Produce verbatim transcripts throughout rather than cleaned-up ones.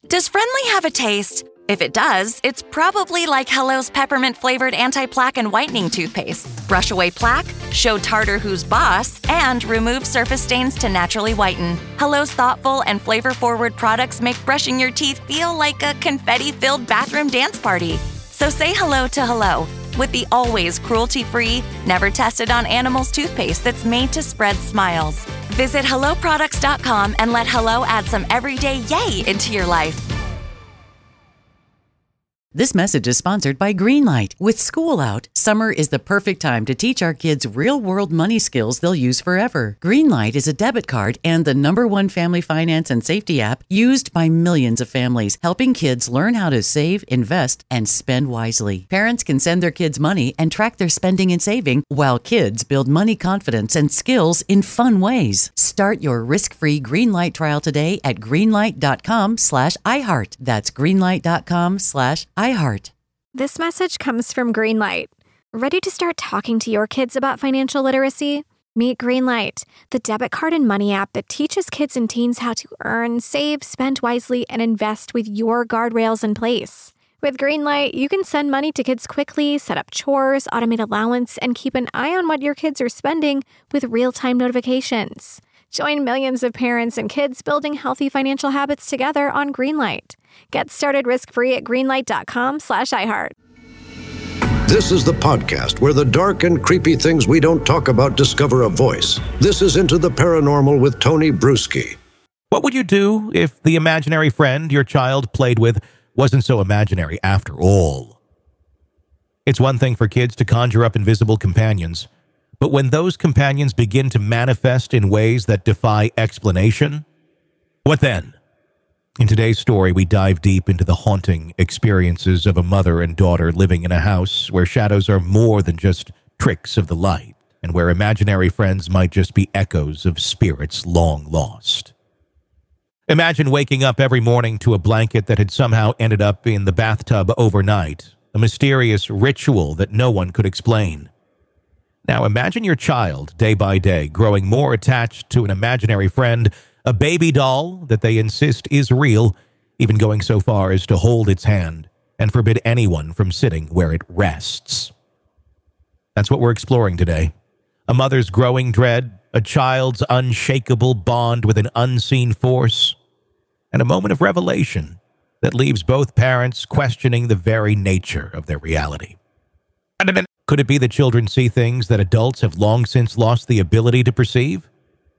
Does Friendly have a taste? If it does, it's probably like Hello's peppermint-flavored anti-plaque and whitening toothpaste. Brush away plaque, show tartar who's boss, and remove surface stains to naturally whiten. Hello's thoughtful and flavor-forward products make brushing your teeth feel like a confetti-filled bathroom dance party. So say hello to Hello with the always cruelty-free, never tested on animals toothpaste that's made to spread smiles. Visit hello products dot com and let Hello add some everyday yay into your life. This message is sponsored by Greenlight. With school out, summer is the perfect time to teach our kids real-world money skills they'll use forever. Greenlight is a debit card and the number one family finance and safety app used by millions of families, helping kids learn how to save, invest, and spend wisely. Parents can send their kids money and track their spending and saving, while kids build money confidence and skills in fun ways. Start your risk-free Greenlight trial today at greenlight dot com slash iHeart. That's greenlight dot com slash iHeart. iHeart. This message comes from Greenlight. Ready to start talking to your kids about financial literacy? Meet Greenlight, the debit card and money app that teaches kids and teens how to earn, save, spend wisely, and invest with your guardrails in place. With Greenlight, you can send money to kids quickly, set up chores, automate allowance, and keep an eye on what your kids are spending with real-time notifications. Join millions of parents and kids building healthy financial habits together on Greenlight. Get started risk-free at greenlight dot com slash iHeart. This is the podcast where the dark and creepy things we don't talk about discover a voice. This is Into the Paranormal with Tony Bruschi. What would you do if the imaginary friend your child played with wasn't so imaginary after all? It's one thing for kids to conjure up invisible companions, but when those companions begin to manifest in ways that defy explanation, what then? In today's story, we dive deep into the haunting experiences of a mother and daughter living in a house where shadows are more than just tricks of the light, and where imaginary friends might just be echoes of spirits long lost. Imagine waking up every morning to a blanket that had somehow ended up in the bathtub overnight, a mysterious ritual that no one could explain. Now imagine your child, day by day, growing more attached to an imaginary friend, a baby doll that they insist is real, even going so far as to hold its hand and forbid anyone from sitting where it rests. That's what we're exploring today. A mother's growing dread, a child's unshakable bond with an unseen force, and a moment of revelation that leaves both parents questioning the very nature of their reality. Could it be that children see things that adults have long since lost the ability to perceive?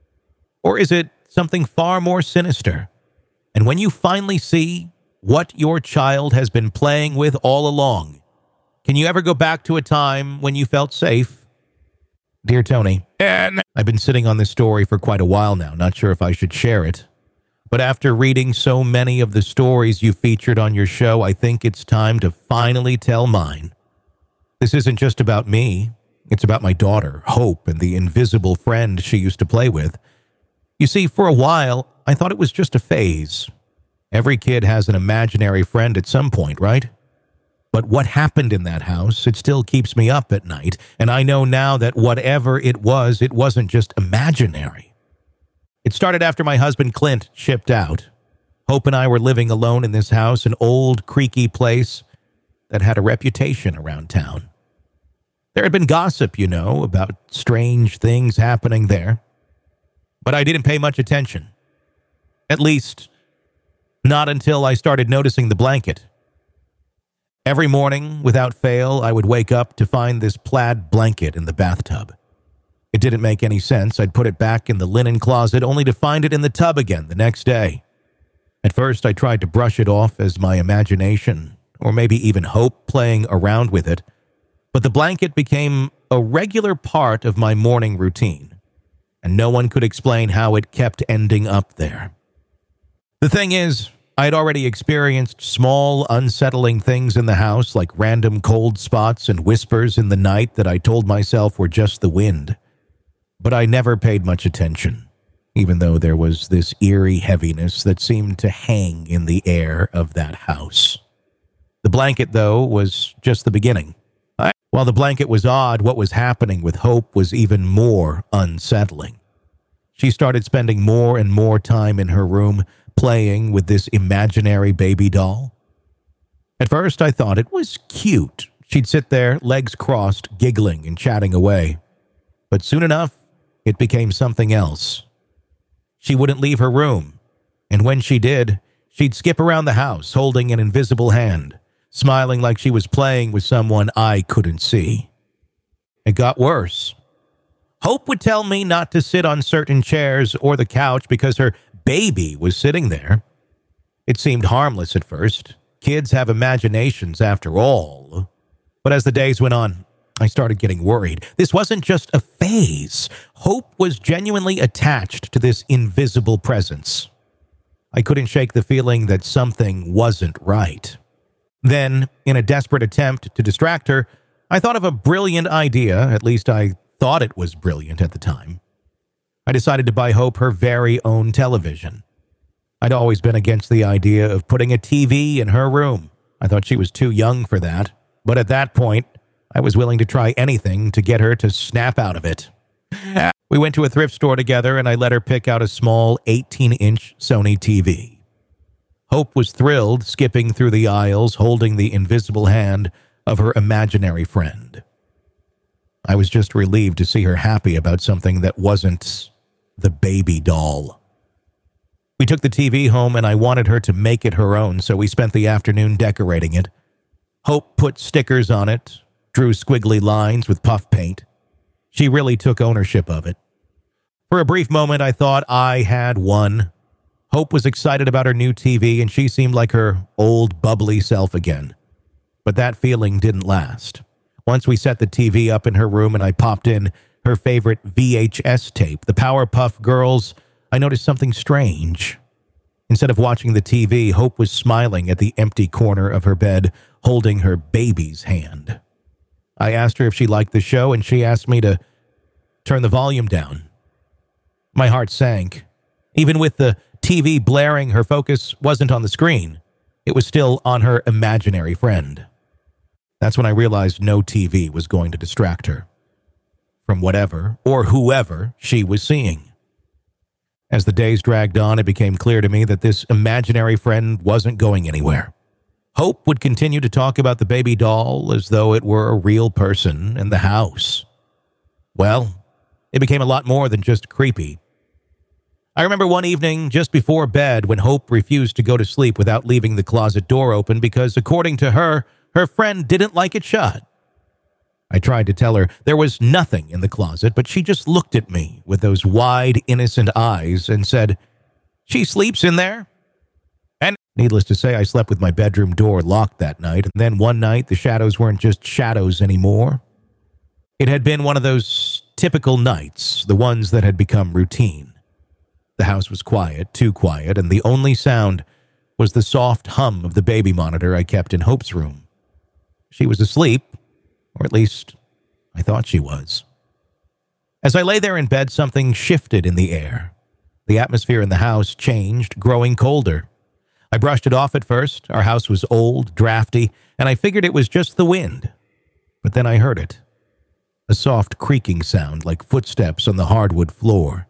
Or is it something far more sinister? And when you finally see what your child has been playing with all along, can you ever go back to a time when you felt safe? Dear Tony, I've been sitting on this story for quite a while now, not sure if I should share it. But after reading so many of the stories you featured on your show, I think it's time to finally tell mine. This isn't just about me. It's about my daughter, Hope, and the invisible friend she used to play with. You see, for a while, I thought it was just a phase. Every kid has an imaginary friend at some point, right? But what happened in that house, it still keeps me up at night, and I know now that whatever it was, it wasn't just imaginary. It started after my husband Clint shipped out. Hope and I were living alone in this house, an old, creaky place that had a reputation around town. There had been gossip, you know, about strange things happening there. But I didn't pay much attention. At least, not until I started noticing the blanket. Every morning, without fail, I would wake up to find this plaid blanket in the bathtub. It didn't make any sense. I'd put it back in the linen closet only to find it in the tub again the next day. At first, I tried to brush it off as my imagination, or maybe even Hope playing around with it, but the blanket became a regular part of my morning routine, and no one could explain how it kept ending up there. The thing is, I had already experienced small, unsettling things in the house, like random cold spots and whispers in the night that I told myself were just the wind. But I never paid much attention, even though there was this eerie heaviness that seemed to hang in the air of that house. The blanket, though, was just the beginning. I, while the blanket was odd, what was happening with Hope was even more unsettling. She started spending more and more time in her room, playing with this imaginary baby doll. At first, I thought it was cute. She'd sit there, legs crossed, giggling and chatting away. But soon enough, it became something else. She wouldn't leave her room, and when she did, she'd skip around the house holding an invisible hand, smiling like she was playing with someone I couldn't see. It got worse. Hope would tell me not to sit on certain chairs or the couch because her baby was sitting there. It seemed harmless at first. Kids have imaginations after all. But as the days went on, I started getting worried. This wasn't just a phase. Hope was genuinely attached to this invisible presence. I couldn't shake the feeling that something wasn't right. Then, in a desperate attempt to distract her, I thought of a brilliant idea. At least I thought it was brilliant at the time. I decided to buy Hope her very own television. I'd always been against the idea of putting a T V in her room. I thought she was too young for that. But at that point, I was willing to try anything to get her to snap out of it. We went to a thrift store together, and I let her pick out a small eighteen-inch Sony T V. Hope was thrilled, skipping through the aisles, holding the invisible hand of her imaginary friend. I was just relieved to see her happy about something that wasn't the baby doll. We took the T V home, and I wanted her to make it her own, so we spent the afternoon decorating it. Hope put stickers on it, drew squiggly lines with puff paint. She really took ownership of it. For a brief moment, I thought I had won. Hope was excited about her new T V, and she seemed like her old, bubbly self again. But that feeling didn't last. Once we set the T V up in her room and I popped in her favorite V H S tape, the Powerpuff Girls, I noticed something strange. Instead of watching the T V, Hope was smiling at the empty corner of her bed, holding her baby's hand. I asked her if she liked the show, and she asked me to turn the volume down. My heart sank. Even with the T V blaring, her focus wasn't on the screen. It was still on her imaginary friend. That's when I realized no T V was going to distract her from whatever or whoever she was seeing. As the days dragged on, it became clear to me that this imaginary friend wasn't going anywhere. Hope would continue to talk about the baby doll as though it were a real person in the house. Well, it became a lot more than just creepy. I remember one evening just before bed when Hope refused to go to sleep without leaving the closet door open because, according to her, her friend didn't like it shut. I tried to tell her there was nothing in the closet, but she just looked at me with those wide, innocent eyes and said, "She sleeps in there?" And needless to say, I slept with my bedroom door locked that night, and then one night the shadows weren't just shadows anymore. It had been one of those typical nights, the ones that had become routine. The house was quiet, too quiet, and the only sound was the soft hum of the baby monitor I kept in Hope's room. She was asleep, or at least I thought she was. As I lay there in bed, something shifted in the air. The atmosphere in the house changed, growing colder. I brushed it off at first. Our house was old, drafty, and I figured it was just the wind. But then I heard it. A soft creaking sound like footsteps on the hardwood floor.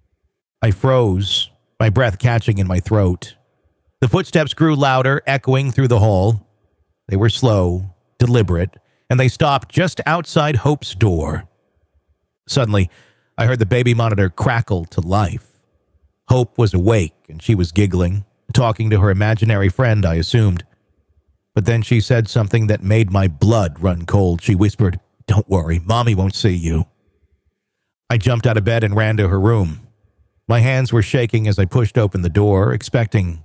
I froze, my breath catching in my throat. The footsteps grew louder, echoing through the hall. They were slow, deliberate, and they stopped just outside Hope's door. Suddenly, I heard the baby monitor crackle to life. Hope was awake, and she was giggling, talking to her imaginary friend, I assumed. But then she said something that made my blood run cold. She whispered, "Don't worry, Mommy won't see you." I jumped out of bed and ran to her room. My hands were shaking as I pushed open the door, expecting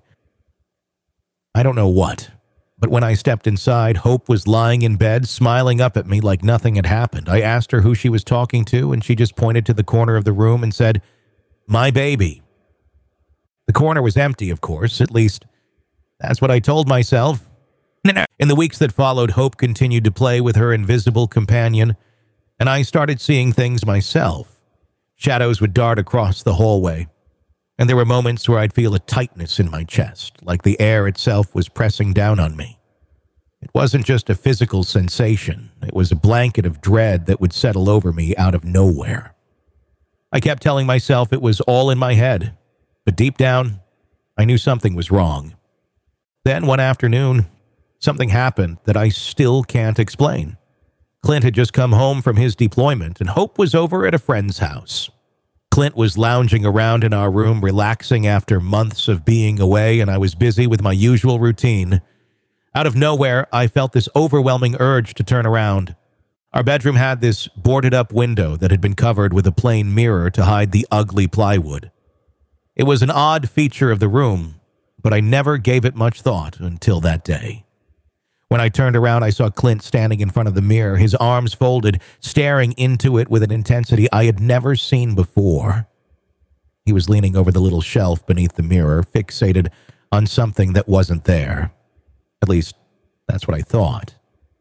I don't know what. But when I stepped inside, Hope was lying in bed, smiling up at me like nothing had happened. I asked her who she was talking to, and she just pointed to the corner of the room and said, "My baby." The corner was empty, of course. At least, that's what I told myself. In the weeks that followed, Hope continued to play with her invisible companion, and I started seeing things myself. Shadows would dart across the hallway, and there were moments where I'd feel a tightness in my chest, like the air itself was pressing down on me. It wasn't just a physical sensation. It was a blanket of dread that would settle over me out of nowhere. I kept telling myself it was all in my head, but deep down, I knew something was wrong. Then one afternoon, something happened that I still can't explain. Clint had just come home from his deployment, and Hope was over at a friend's house. Clint was lounging around in our room, relaxing after months of being away, and I was busy with my usual routine. Out of nowhere, I felt this overwhelming urge to turn around. Our bedroom had this boarded-up window that had been covered with a plain mirror to hide the ugly plywood. It was an odd feature of the room, but I never gave it much thought until that day. When I turned around, I saw Clint standing in front of the mirror, his arms folded, staring into it with an intensity I had never seen before. He was leaning over the little shelf beneath the mirror, fixated on something that wasn't there. At least, that's what I thought.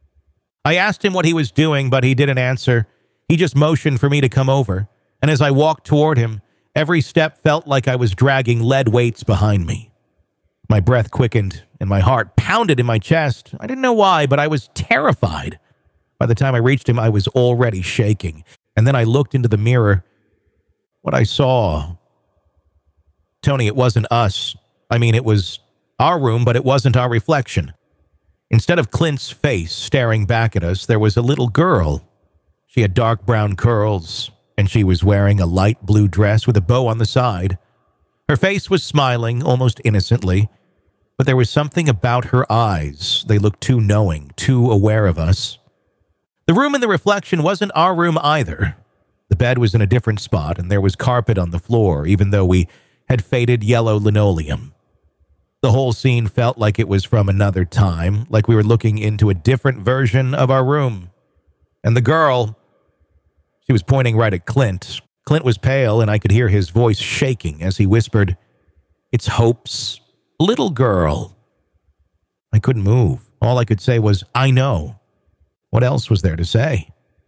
I asked him what he was doing, but he didn't answer. He just motioned for me to come over, and as I walked toward him, every step felt like I was dragging lead weights behind me. My breath quickened, and my heart pounded in my chest. I didn't know why, but I was terrified. By the time I reached him, I was already shaking. And then I looked into the mirror. What I saw... Tony, it wasn't us. I mean, it was our room, but it wasn't our reflection. Instead of Clint's face staring back at us, there was a little girl. She had dark brown curls, and she was wearing a light blue dress with a bow on the side. Her face was smiling, almost innocently, but there was something about her eyes. They looked too knowing, too aware of us. The room in the reflection wasn't our room either. The bed was in a different spot, and there was carpet on the floor, even though we had faded yellow linoleum. The whole scene felt like it was from another time, like we were looking into a different version of our room. And the girl, she was pointing right at Clint. Clint was pale, and I could hear his voice shaking as he whispered, "It's Hope's little girl." I couldn't move. All I could say was, "I know." What else was there to say?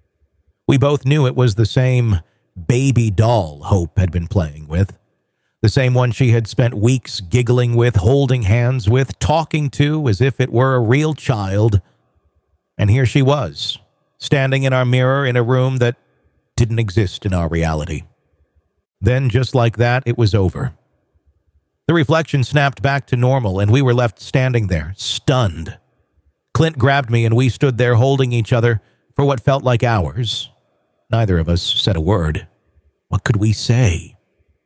We both knew it was the same baby doll Hope had been playing with. The same one she had spent weeks giggling with, holding hands with, talking to as if it were a real child. And here she was, standing in our mirror in a room that didn't exist in our reality. Then, just like that, it was over. The reflection snapped back to normal, and we were left standing there, stunned. Clint grabbed me, and we stood there holding each other for what felt like hours. Neither of us said a word. What could we say?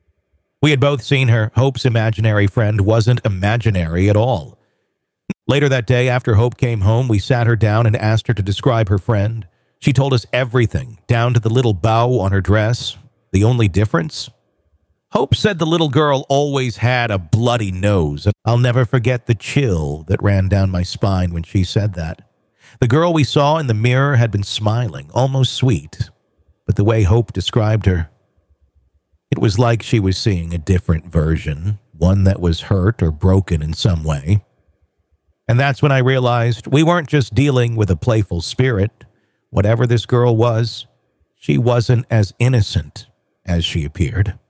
We had both seen her. Hope's imaginary friend wasn't imaginary at all. Later that day, after Hope came home, we sat her down and asked her to describe her friend. She told us everything, down to the little bow on her dress. The only difference? Hope said the little girl always had a bloody nose. I'll never forget the chill that ran down my spine when she said that. The girl we saw in the mirror had been smiling, almost sweet. But the way Hope described her, it was like she was seeing a different version, one that was hurt or broken in some way. And that's when I realized we weren't just dealing with a playful spirit. Whatever this girl was, she wasn't as innocent as she appeared.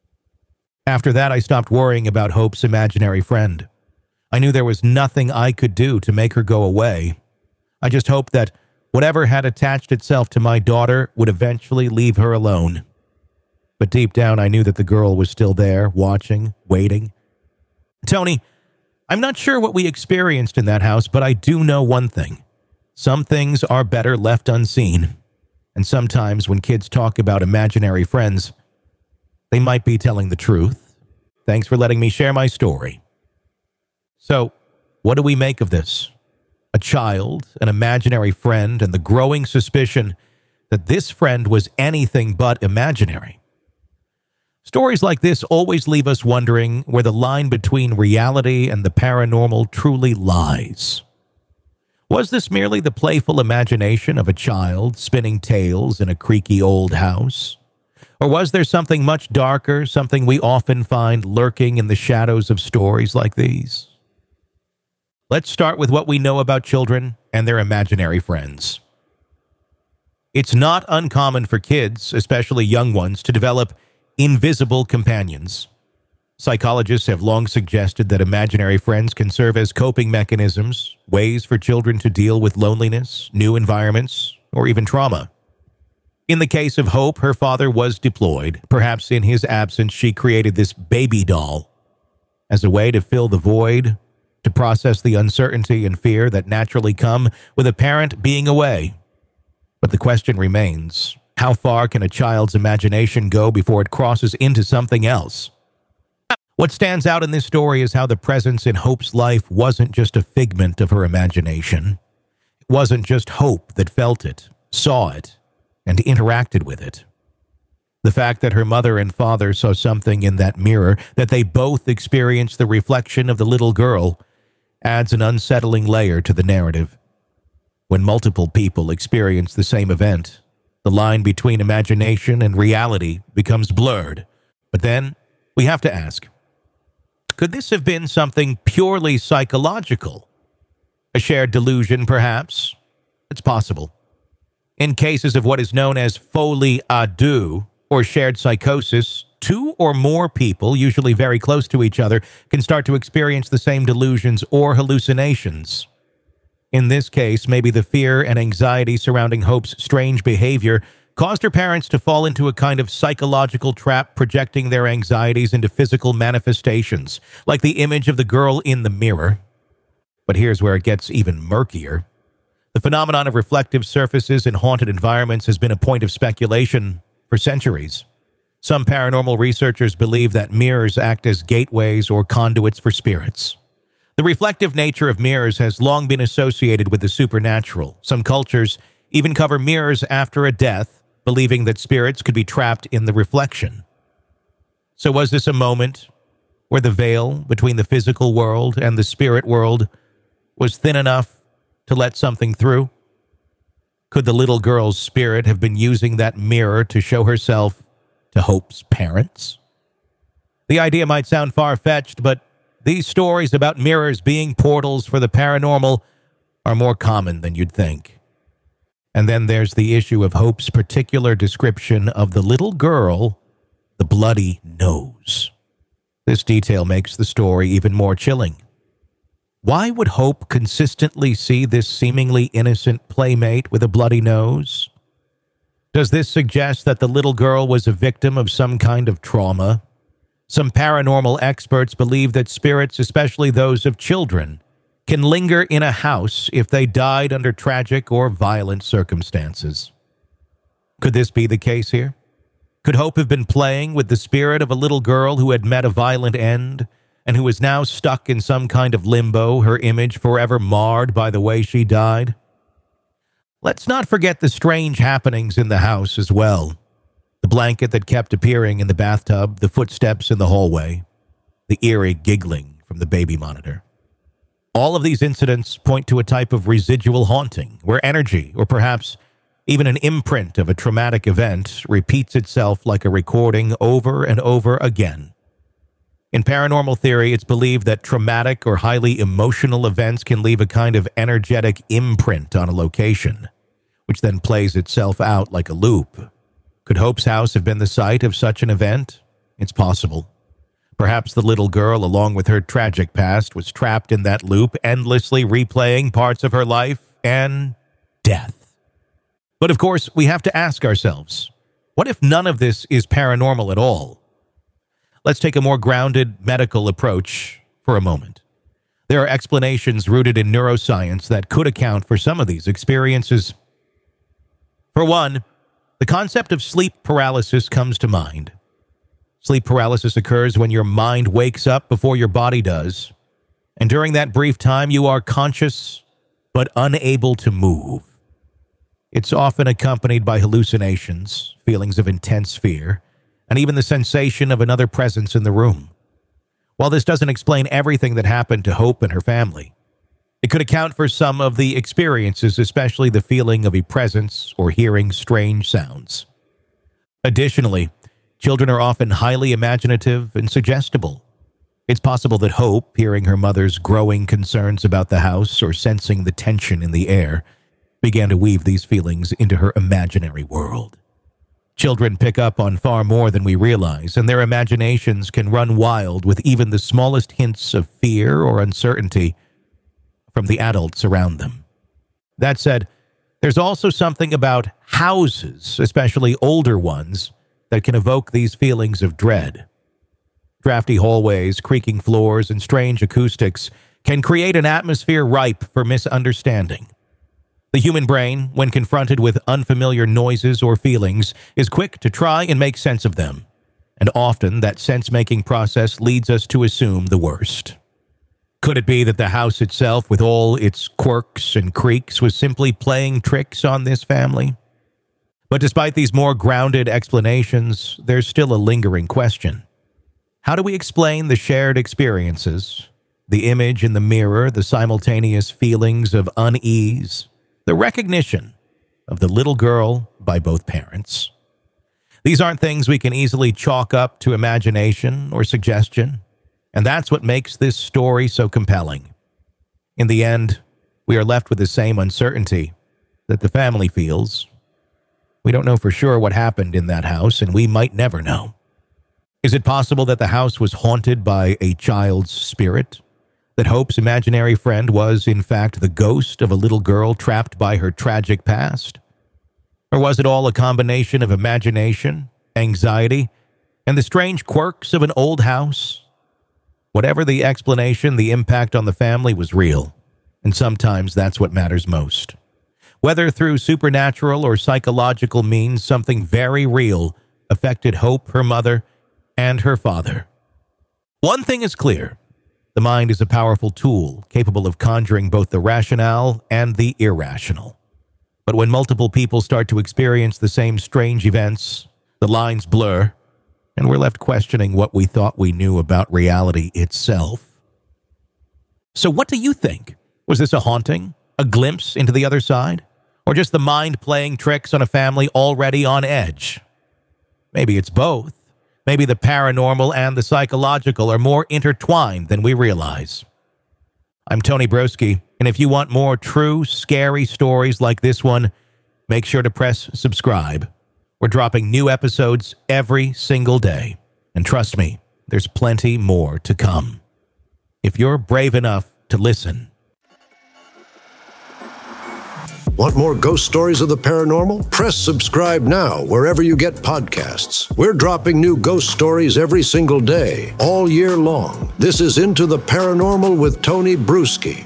After that, I stopped worrying about Hope's imaginary friend. I knew there was nothing I could do to make her go away. I just hoped that whatever had attached itself to my daughter would eventually leave her alone. But deep down, I knew that the girl was still there, watching, waiting. Tony, I'm not sure what we experienced in that house, but I do know one thing. Some things are better left unseen. And sometimes when kids talk about imaginary friends, they might be telling the truth. Thanks for letting me share my story. So, what do we make of this? A child, an imaginary friend, and the growing suspicion that this friend was anything but imaginary. Stories like this always leave us wondering where the line between reality and the paranormal truly lies. Was this merely the playful imagination of a child spinning tales in a creaky old house? Or was there something much darker, something we often find lurking in the shadows of stories like these? Let's start with what we know about children and their imaginary friends. It's not uncommon for kids, especially young ones, to develop invisible companions. Psychologists have long suggested that imaginary friends can serve as coping mechanisms, ways for children to deal with loneliness, new environments, or even trauma. In the case of Hope, her father was deployed. Perhaps in his absence, she created this baby doll. as a way to fill the void, to process the uncertainty and fear that naturally come with a parent being away. But the question remains, how far can a child's imagination go before it crosses into something else? What stands out in this story is how the presence in Hope's life wasn't just a figment of her imagination. It wasn't just Hope that felt it, saw it, and interacted with it. The fact that her mother and father saw something in that mirror, that they both experienced the reflection of the little girl, adds an unsettling layer to the narrative. When multiple people experience the same event, the line between imagination and reality becomes blurred. But then, we have to ask, could this have been something purely psychological? A shared delusion, perhaps? It's possible. In cases of what is known as folie à deux, or shared psychosis, two or more people, usually very close to each other, can start to experience the same delusions or hallucinations. In this case, maybe the fear and anxiety surrounding Hope's strange behavior caused her parents to fall into a kind of psychological trap, projecting their anxieties into physical manifestations, like the image of the girl in the mirror. But here's where it gets even murkier. The phenomenon of reflective surfaces in haunted environments has been a point of speculation for centuries. Some paranormal researchers believe that mirrors act as gateways or conduits for spirits. The reflective nature of mirrors has long been associated with the supernatural. Some cultures even cover mirrors after a death, believing that spirits could be trapped in the reflection. So was this a moment where the veil between the physical world and the spirit world was thin enough to let something through? Could the little girl's spirit have been using that mirror to show herself to Hope's parents? The idea might sound far-fetched, but these stories about mirrors being portals for the paranormal are more common than you'd think. And then there's the issue of Hope's particular description of the little girl, the bloody nose. This detail makes the story even more chilling. Why would Hope consistently see this seemingly innocent playmate with a bloody nose? Does this suggest that the little girl was a victim of some kind of trauma? Some paranormal experts believe that spirits, especially those of children, can linger in a house if they died under tragic or violent circumstances. Could this be the case here? Could Hope have been playing with the spirit of a little girl who had met a violent end and who is now stuck in some kind of limbo, her image forever marred by the way she died? Let's not forget the strange happenings in the house as well. The blanket that kept appearing in the bathtub, the footsteps in the hallway, the eerie giggling from the baby monitor. All of these incidents point to a type of residual haunting, where energy, or perhaps even an imprint of a traumatic event, repeats itself like a recording over and over again. In paranormal theory, it's believed that traumatic or highly emotional events can leave a kind of energetic imprint on a location, which then plays itself out like a loop. Could Hope's house have been the site of such an event? It's possible. Perhaps the little girl, along with her tragic past, was trapped in that loop, endlessly replaying parts of her life and death. But of course, we have to ask ourselves, what if none of this is paranormal at all? Let's take a more grounded medical approach for a moment. There are explanations rooted in neuroscience that could account for some of these experiences. For one, the concept of sleep paralysis comes to mind. Sleep paralysis occurs when your mind wakes up before your body does, and during that brief time you are conscious but unable to move. It's often accompanied by hallucinations, feelings of intense fear, and even the sensation of another presence in the room. While this doesn't explain everything that happened to Hope and her family, it could account for some of the experiences, especially the feeling of a presence or hearing strange sounds. Additionally, children are often highly imaginative and suggestible. It's possible that Hope, hearing her mother's growing concerns about the house or sensing the tension in the air, began to weave these feelings into her imaginary world. Children pick up on far more than we realize, and their imaginations can run wild with even the smallest hints of fear or uncertainty from the adults around them. That said, there's also something about houses, especially older ones, that can evoke these feelings of dread. Drafty hallways, creaking floors, and strange acoustics can create an atmosphere ripe for misunderstanding. The human brain, when confronted with unfamiliar noises or feelings, is quick to try and make sense of them, and often that sense-making process leads us to assume the worst. Could it be that the house itself, with all its quirks and creaks, was simply playing tricks on this family? But despite these more grounded explanations, there's still a lingering question. How do we explain the shared experiences, the image in the mirror, the simultaneous feelings of unease, the recognition of the little girl by both parents? These aren't things we can easily chalk up to imagination or suggestion, and that's what makes this story so compelling. In the end, we are left with the same uncertainty that the family feels. We don't know for sure what happened in that house, and we might never know. Is it possible that the house was haunted by a child's spirit? That Hope's imaginary friend was, in fact, the ghost of a little girl trapped by her tragic past? Or was it all a combination of imagination, anxiety, and the strange quirks of an old house? Whatever the explanation, the impact on the family was real, and sometimes that's what matters most. Whether through supernatural or psychological means, something very real affected Hope, her mother, and her father. One thing is clear. The mind is a powerful tool, capable of conjuring both the rationale and the irrational. But when multiple people start to experience the same strange events, the lines blur, and we're left questioning what we thought we knew about reality itself. So what do you think? Was this a haunting? A glimpse into the other side? Or just the mind playing tricks on a family already on edge? Maybe it's both. Maybe the paranormal and the psychological are more intertwined than we realize. I'm Tony Broski, and if you want more true, scary stories like this one, make sure to press subscribe. We're dropping new episodes every single day. And trust me, there's plenty more to come. If you're brave enough to listen. Want more ghost stories of the paranormal? Press subscribe now wherever you get podcasts. We're dropping new ghost stories every single day, all year long. This is Into the Paranormal with Tony Broski.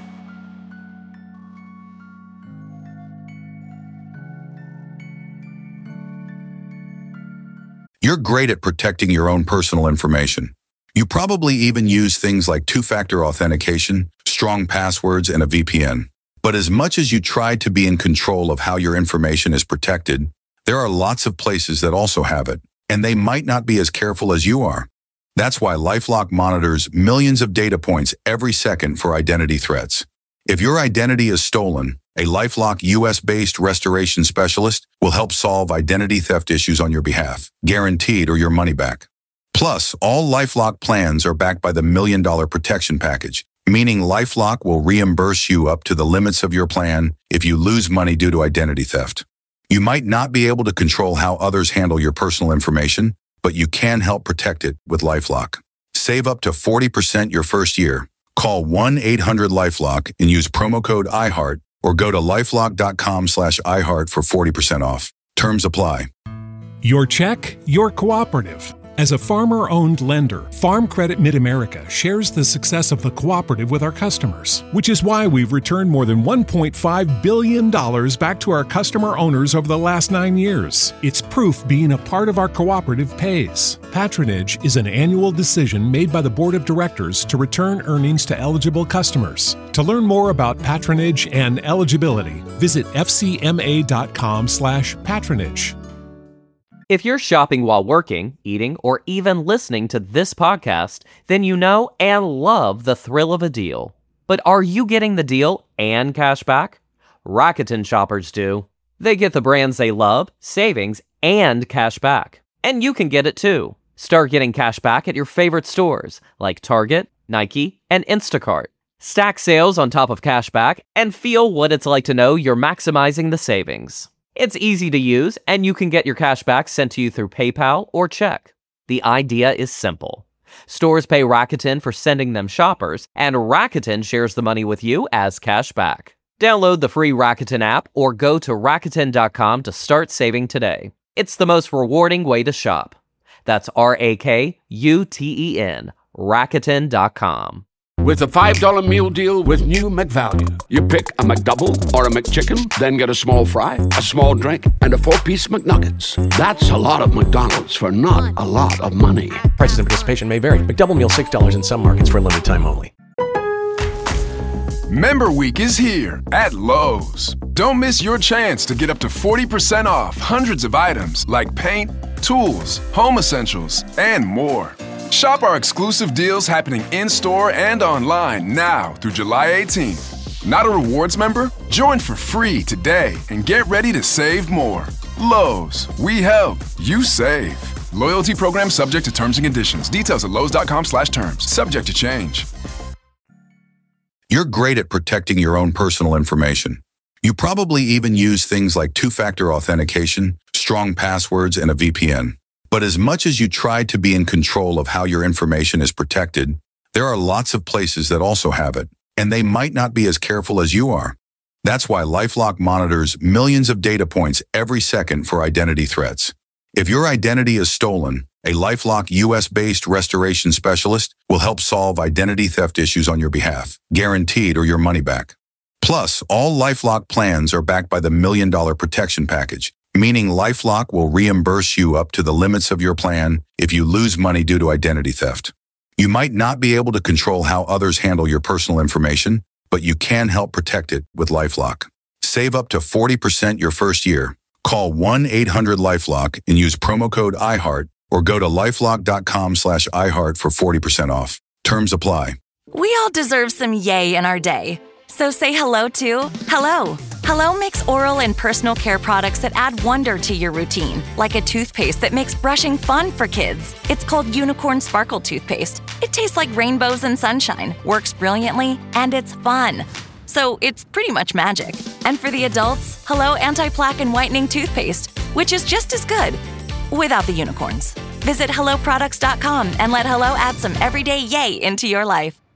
You're great at protecting your own personal information. You probably even use things like two-factor authentication, strong passwords, and a V P N. But as much as you try to be in control of how your information is protected, there are lots of places that also have it, and they might not be as careful as you are. That's why LifeLock monitors millions of data points every second for identity threats. If your identity is stolen, a LifeLock U S-based restoration specialist will help solve identity theft issues on your behalf, guaranteed or your money back. Plus, all LifeLock plans are backed by the Million Dollar Protection Package, meaning LifeLock will reimburse you up to the limits of your plan if you lose money due to identity theft. You might not be able to control how others handle your personal information, but you can help protect it with LifeLock. Save up to forty percent your first year. Call one eight hundred LifeLock and use promo code iHeart or go to lifelock.com slash iHeart for forty percent off. Terms apply. Your check, your cooperative. As a farmer-owned lender, Farm Credit Mid-America shares the success of the cooperative with our customers, which is why we've returned more than one point five billion dollars back to our customer owners over the last nine years. It's proof being a part of our cooperative pays. Patronage is an annual decision made by the Board of Directors to return earnings to eligible customers. To learn more about patronage and eligibility, visit fcma.com slash patronage. If you're shopping while working, eating, or even listening to this podcast, then you know and love the thrill of a deal. But are you getting the deal and cash back? Rakuten shoppers do. They get the brands they love, savings, and cash back. And you can get it too. Start getting cash back at your favorite stores like Target, Nike, and Instacart. Stack sales on top of cash back and feel what it's like to know you're maximizing the savings. It's easy to use, and you can get your cash back sent to you through PayPal or check. The idea is simple. Stores pay Rakuten for sending them shoppers, and Rakuten shares the money with you as cash back. Download the free Rakuten app or go to Rakuten dot com to start saving today. It's the most rewarding way to shop. That's R A K U T E N, Rakuten dot com. With a five dollar meal deal with new McValue. You pick a McDouble or a McChicken, then get a small fry, a small drink, and a four-piece McNuggets. That's a lot of McDonald's for not a lot of money. Prices and participation may vary. McDouble meal six dollars in some markets for a limited time only. Member Week is here at Lowe's. Don't miss your chance to get up to forty percent off hundreds of items like paint, tools, home essentials, and more. Shop our exclusive deals happening in-store and online now through July eighteenth. Not a rewards member? Join for free today and get ready to save more. Lowe's, we help, you save. Loyalty program subject to terms and conditions. Details at lowes.com slash terms. Subject to change. You're great at protecting your own personal information. You probably even use things like two-factor authentication, strong passwords, and a V P N. But as much as you try to be in control of how your information is protected, there are lots of places that also have it, and they might not be as careful as you are. That's why LifeLock monitors millions of data points every second for identity threats. If your identity is stolen, a LifeLock U S-based restoration specialist will help solve identity theft issues on your behalf, guaranteed or your money back. Plus, all LifeLock plans are backed by the Million Dollar Protection Package, meaning LifeLock will reimburse you up to the limits of your plan if you lose money due to identity theft. You might not be able to control how others handle your personal information, but you can help protect it with LifeLock. Save up to forty percent your first year. Call one eight hundred LifeLock and use promo code iHeart or go to lifelock.com slash iHeart for forty percent off. Terms apply. We all deserve some yay in our day. So say hello to Hello. Hello makes oral and personal care products that add wonder to your routine, like a toothpaste that makes brushing fun for kids. It's called Unicorn Sparkle Toothpaste. It tastes like rainbows and sunshine, works brilliantly, and it's fun. So it's pretty much magic. And for the adults, Hello Anti-Plaque and Whitening Toothpaste, which is just as good, without the unicorns. Visit hello products dot com and let Hello add some everyday yay into your life.